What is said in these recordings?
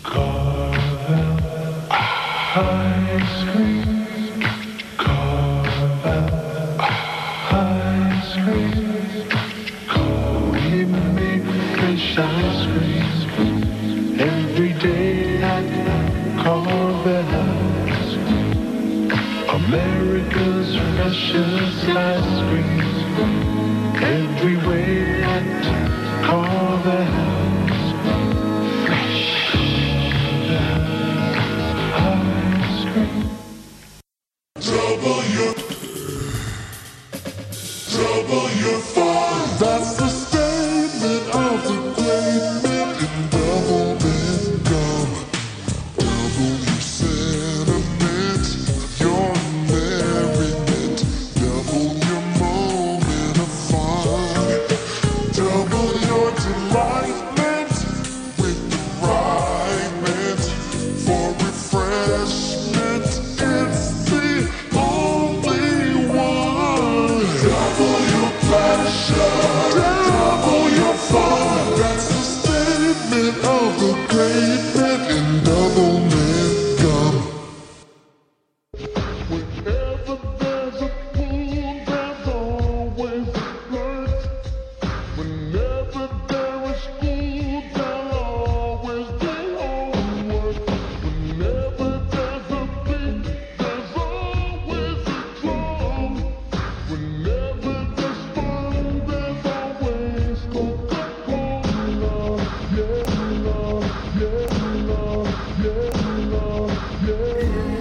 Ice cream, Carvel, ice cream, we make fresh ice cream every day at Carvel's, America's freshest ice cream everywhere at Carvel's. Double your fun. That's the statement of the great men in double income. Double your sentiment, your merriment. Double your moment of fun. Double your delightment with the right mint for refreshment. It's the only one. Double your pleasure, double your fun. That's the statement of the great men in double mint gum. Whenever there's a pool, there's always a flirt. Whenever there is school, there'll always be homework. Whenever there's a beat, there's always a drum. Whenever there's fun, there's always Coca-Cola. Yeah, love, yeah, love, yeah, love, yeah.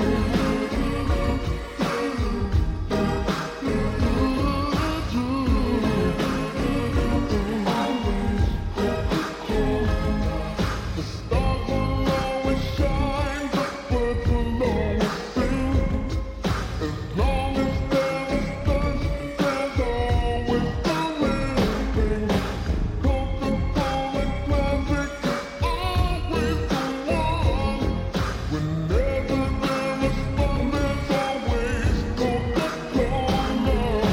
The stars will always shine, the birds will always sing. As long as there is thirst, there's always the living. Coca-Cola Classic is always the one. Whenever there is fun, there's always Coca-Cola.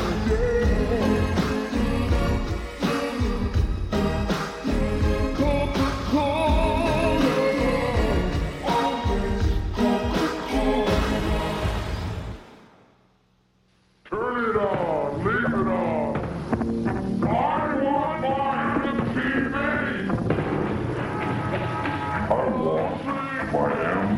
Yeah. Coca-Cola. Always Coca-Cola. Turn it on, leave it on. I want my MTV. I want my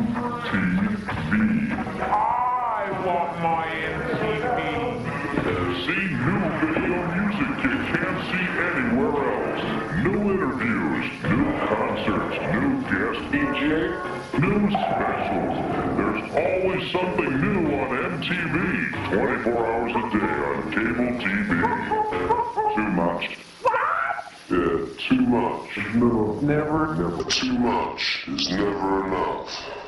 MTV. I want my MTV. See new video music you can't see anywhere else. New interviews, new concerts, new guest DJ, new specials. There's always something new on MTV. 24 hours a day on cable TV. Too much. Yeah, too much. No, never. Too much is never enough.